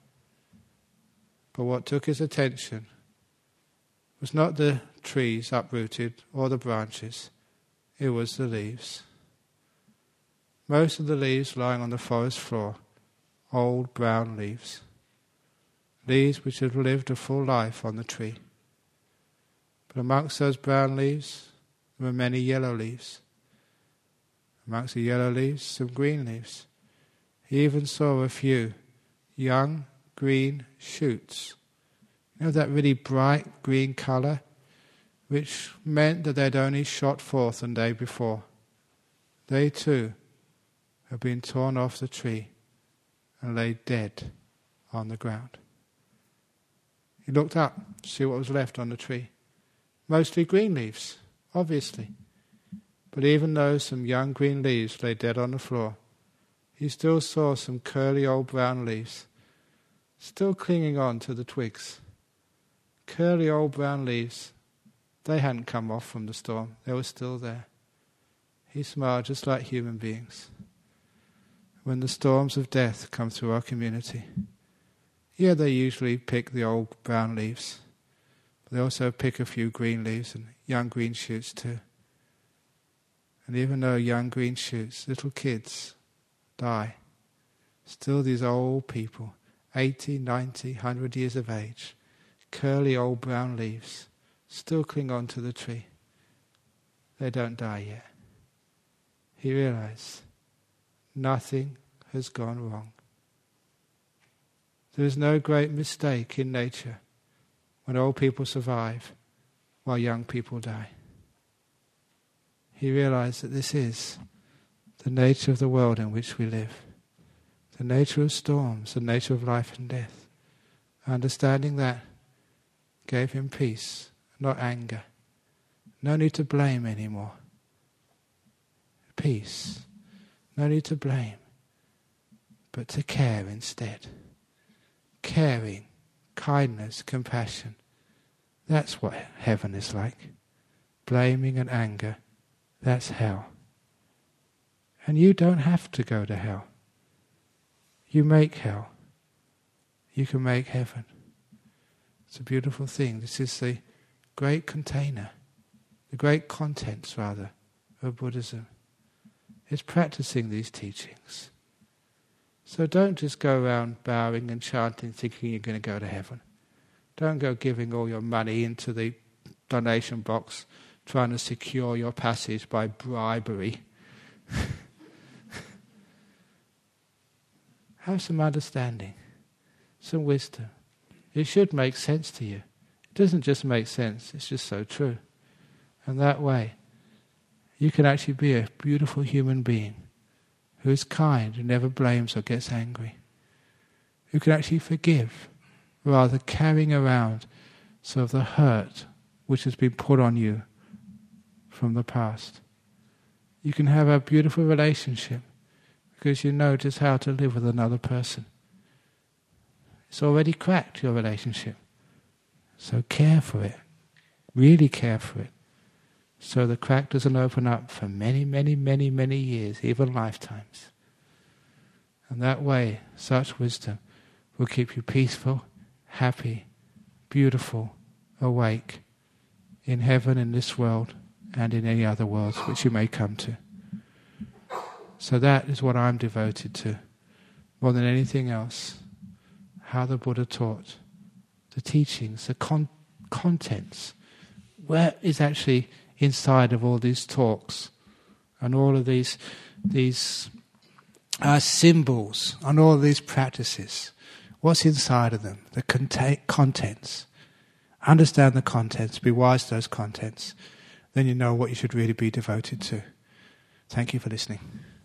But what took his attention was not the trees uprooted or the branches. It was the leaves. Most of the leaves lying on the forest floor, old brown leaves. Leaves which had lived a full life on the tree. But amongst those brown leaves, there were many yellow leaves. Amongst the yellow leaves, some green leaves. He even saw a few young green shoots. You know that really bright green colour, which meant that they'd only shot forth the day before. They too had been torn off the tree and lay dead on the ground. He looked up to see what was left on the tree. Mostly green leaves, obviously. But even though some young green leaves lay dead on the floor, he still saw some curly old brown leaves still clinging on to the twigs. Curly old brown leaves. They hadn't come off from the storm. They were still there. He smiled just like human beings. When the storms of death come through our community, yeah, they usually pick the old brown leaves. But they also pick a few green leaves and young green shoots too. And even though young green shoots, little kids, die, still these old people, eighty, ninety, one hundred years of age, curly old brown leaves, still cling on to the tree. They don't die yet. He realized nothing has gone wrong. There is no great mistake in nature when old people survive while young people die. He realized that this is the nature of the world in which we live, the nature of storms, the nature of life and death. Understanding that gave him peace, not anger. No need to blame anymore. Peace. No need to blame, but to care instead. Caring, kindness, compassion. That's what heaven is like. Blaming and anger, that's hell. And you don't have to go to hell. You make hell. You can make heaven. It's a beautiful thing. This is the great container, the great contents, rather, of Buddhism. It's practicing these teachings. So don't just go around bowing and chanting thinking you're going to go to heaven. Don't go giving all your money into the donation box trying to secure your passage by bribery. Have some understanding, some wisdom. It should make sense to you. It doesn't just make sense, it's just so true. And that way, you can actually be a beautiful human being who is kind, who never blames or gets angry, who can actually forgive, rather carrying around sort of the hurt which has been put on you from the past. You can have a beautiful relationship because you know just how to live with another person. It's already cracked, your relationship. So care for it. Really care for it. So the crack doesn't open up for many, many, many, many years, even lifetimes. And that way, such wisdom will keep you peaceful, happy, beautiful, awake, in heaven, in this world, and in any other worlds which you may come to. So that is what I'm devoted to, more than anything else. How the Buddha taught, the teachings, the con- contents. Where is actually inside of all these talks and all of these these uh, symbols and all of these practices? What's inside of them? The content, contents. Understand the contents. Be wise to those contents. Then you know what you should really be devoted to. Thank you for listening.